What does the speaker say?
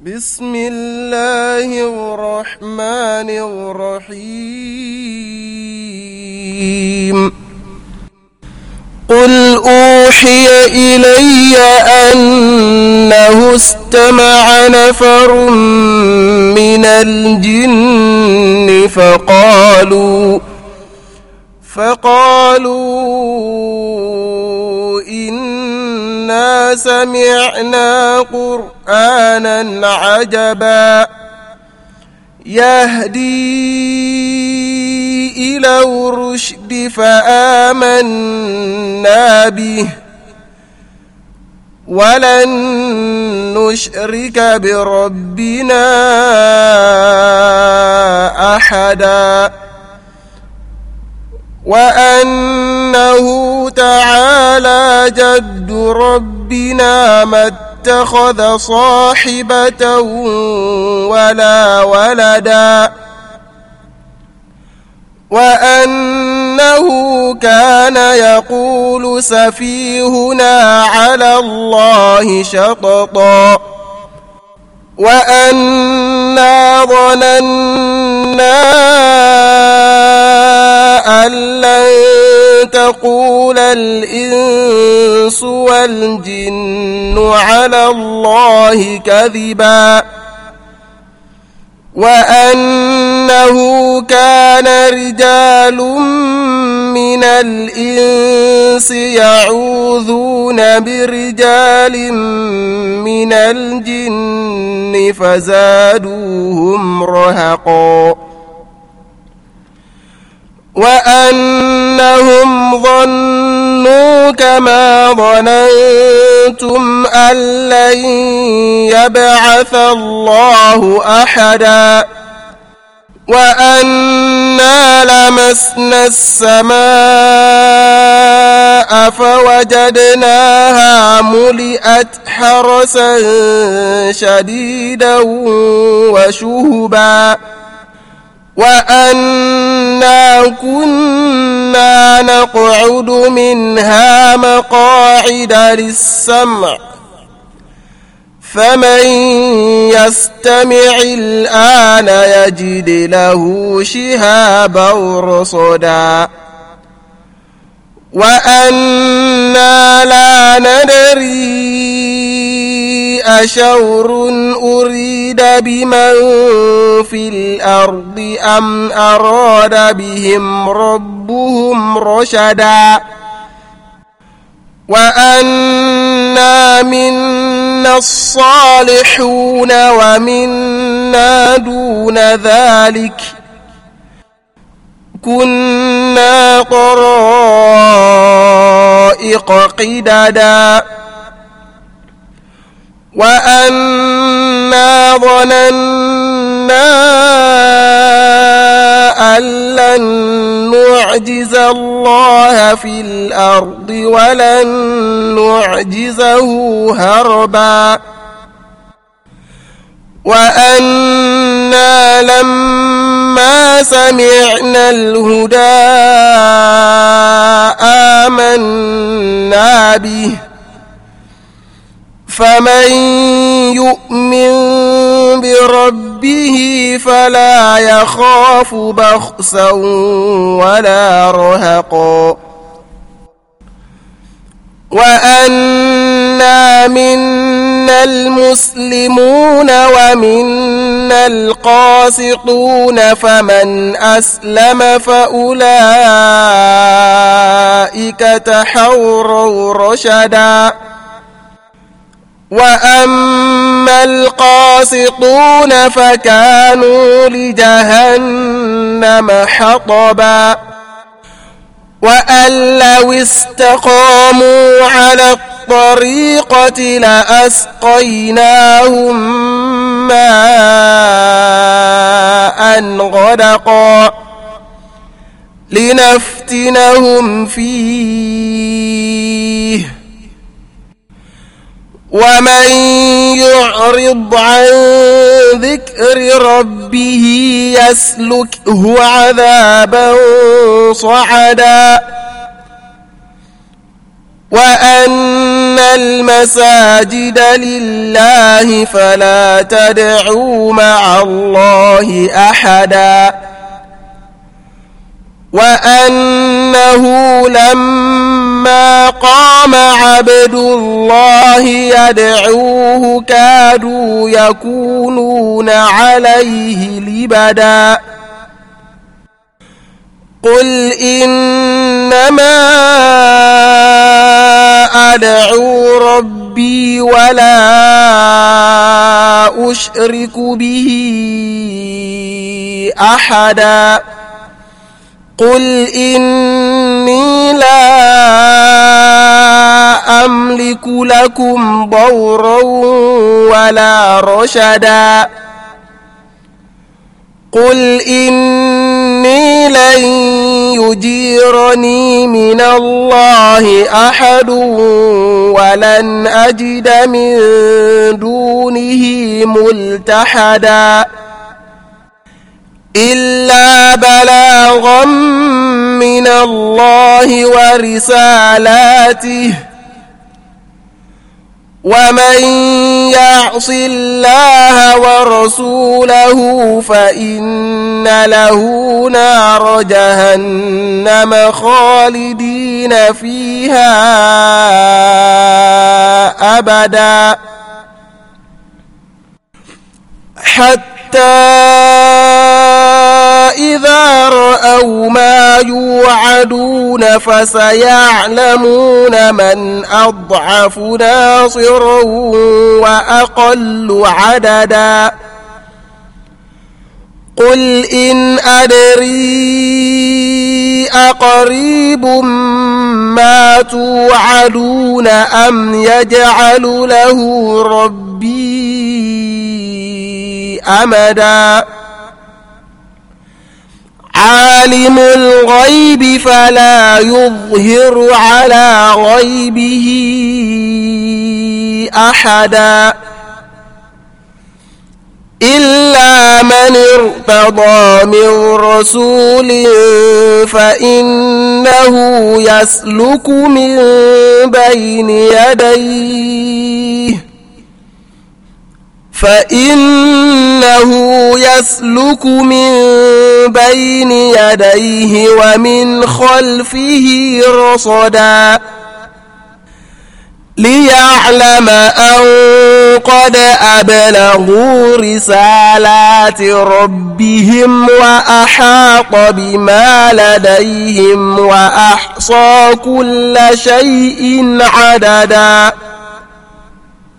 بسم الله الرحمن الرحيم قل أوحي إلي أنه استمع نفر من الجن فقالوا إنا سمعنا قرآنا عجبا يهدي إلى الرشد فآمنا به ولن نشرك بربنا أحدا وأنه تعالى جد ربنا ما اتخذ صاحبة ولا ولدا وأنه كان يقول سفيهنا على الله شططا وأنا ظننا أن لن تقول الإنس والجن على الله كذبا وأنه كان رجال من الإنس يعوذون برجال من الجن فزادوهم رهقا وأنهم ظنوا كما ظننتم أن لن يبعث الله أحدا وأنا لمسنا السماء فوجدناها ملئت حرسا شديدا وشهبا وأنا كنا نقعد منها مقاعد للسمع فمن يستمع الآن يجد له شهابا رصدا وأنا لا ندري أشر أريد بمن في الأرض أم أراد بهم ربهم رشدا وأنا منا الصالحون ومنا دون ذلك كنا طرائق قددا وأنا ظننا أن لن نعجز الله في الأرض ولن نعجزه هربا وأنا لما سمعنا الهدى آمنا به فمن يؤمن بربه فلا يخاف بخسا ولا رهقا وأنا منا المسلمون ومنا القاسطون فمن أسلم فأولئك تحروا رشدا وأما القاسطون فكانوا لجهنم حطبا وأن لو استقاموا على الطريقة لأسقيناهم ماء غدقا لنفتنهم فيه ومن يعرض عن ذكر ربه يسلكه عذابا صعدا وأن المساجد لله فلا تدعوا مع الله أحدا وأنه لما قام عبد الله يدعوه كادوا يكونون عليه لبدا قل إنما أدعو ربي ولا أشرك به أحدا قل إني لا أملك لكم ضرا ولا رشدا قل إني لن يجيرني من الله أحد ولن أجد من دونه ملتحدا إلا بلاغا من الله ورسالاته ومن يعص الله ورسوله فإن له نار جهنم خالدين فيها أبدا حتى إذا رأوا ما يوعدون فسيعلمون من أضعف ناصرا وأقل عددا قل إن أدري أقريب ما توعدون أم يجعل له ربي أمدا عالم الغيب فلا يظهر على غيبه أحدا إلا من ارتضى من رسول فإنه يسلك من بين يديه ومن خلفه رصدا ليعلم أن قد أبلغوا رسالات ربهم وأحاط بما لديهم وأحصى كل شيء عددا